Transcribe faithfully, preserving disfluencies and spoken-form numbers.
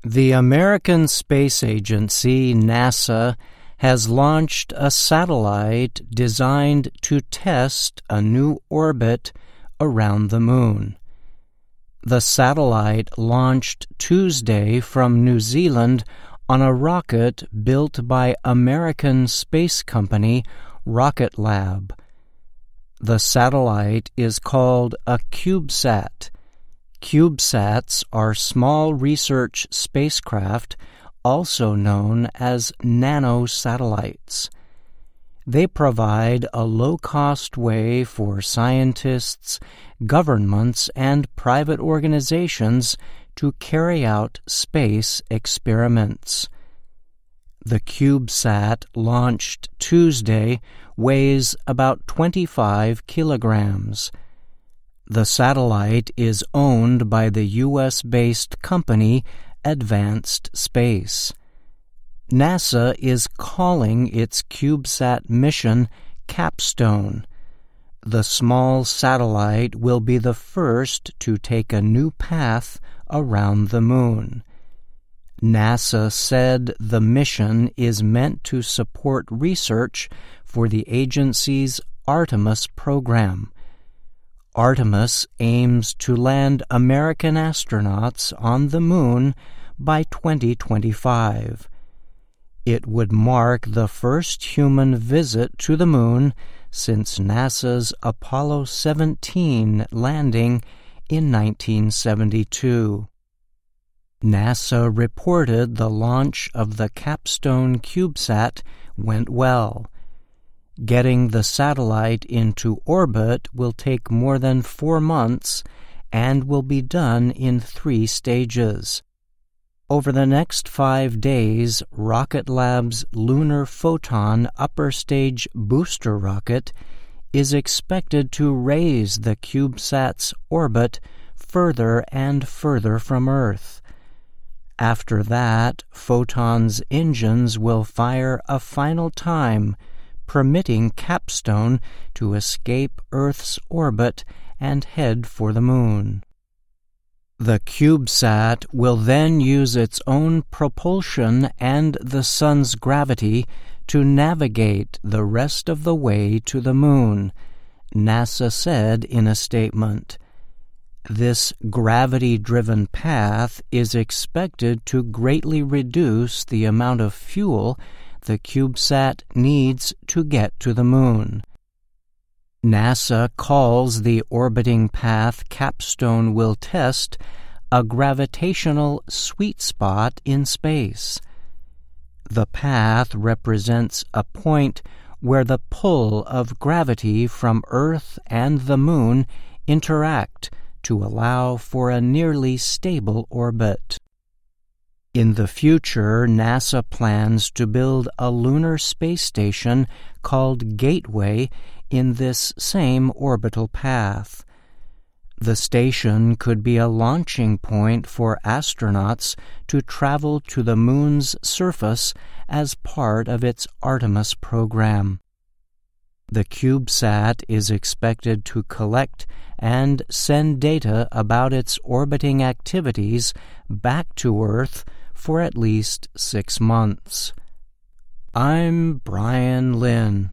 The American Space Agency, NASA, has launched a satellite designed to test a new orbit around the Moon. The satellite launched Tuesday from New Zealand on a rocket built by American space company Rocket Lab. The satellite is called a CubeSat. CubeSats are small research spacecraft, also known as nanosatellites. They provide a low-cost way for scientists, governments, and private organizations to carry out space experiments. The CubeSat, launched Tuesday, weighs about twenty-five kilograms. The satellite is owned by the U S-based company Advanced Space. NASA is calling its CubeSat mission Capstone. The small satellite will be the first to take a new path around the Moon. NASA said the mission is meant to support research for the agency's Artemis program. Artemis aims to land American astronauts on the Moon by twenty twenty-five. It would mark the first human visit to the Moon since NASA's Apollo seventeen landing in nineteen seventy-two. NASA reported the launch of the Capstone CubeSat went well. Getting the satellite into orbit will take more than four months and will be done in three stages. Over the next five days, Rocket Lab's Lunar Photon upper stage booster rocket is expected to raise the CubeSat's orbit further and further from Earth. After that, Photon's engines will fire a final time, permitting Capstone to escape Earth's orbit and head for the Moon. The CubeSat will then use its own propulsion and the Sun's gravity to navigate the rest of the way to the Moon, NASA said in a statement. This gravity-driven path is expected to greatly reduce the amount of fuel the CubeSat needs to get to the Moon. NASA calls the orbiting path Capstone will test a gravitational sweet spot in space. The path represents a point where the pull of gravity from Earth and the Moon interact to allow for a nearly stable orbit. In the future, NASA plans to build a lunar space station called Gateway in this same orbital path. The station could be a launching point for astronauts to travel to the Moon's surface as part of its Artemis program. The CubeSat is expected to collect and send data about its orbiting activities back to Earth for at least six months. I'm Brian Lynn.